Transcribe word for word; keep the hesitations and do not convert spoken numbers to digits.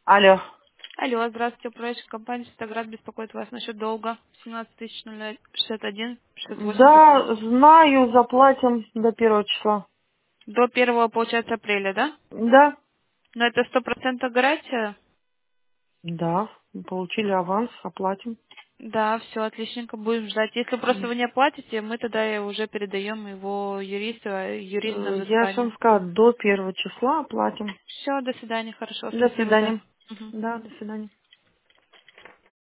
Алло. Алло, здравствуйте, управляющая компания «Стаград» беспокоит вас насчет долга семнадцать тысяч шестьдесят один шестьдесят восемь Да, знаю, заплатим до первого числа. до первого, получается, апреля, да? Да? Но это сто процентов гарантия? Да. Получили аванс, оплатим. Да, все, отличненько, будем ждать. Если просто М. вы не оплатите, мы тогда и уже передаем его юристу, а юрист на Э, Я же взыскание. вам сказала, до первого числа оплатим. Все, до свидания, хорошего До всем дня. свидания. Мгм. Да, до свидания.